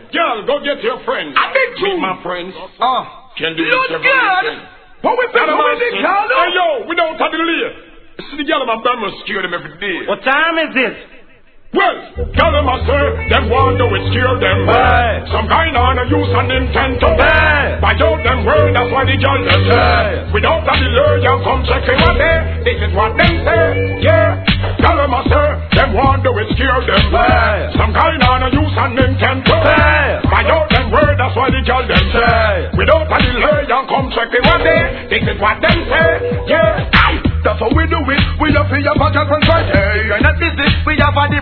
Girl, go get your friends. I beg you. With my friends. Can do Lord this God. What we been doing, Carlo? Hey, yo, without a delay. See the girl in my bum must scare them every day. What time is it? Well, tell them I say, them want to scare them. Hey. Some kind on a use and intent to buy out them world, that's why the girl just say. Without a delay, you come check it one day. This is what them say, yeah. Tell them I say, them want to scare them. Some kind on a use and intent to buy out them world, that's why the girl them say. Without a delay, you come check it one day. This is what them say, yeah. That's how we do it. We have a girlfriend Friday. And at business, we have a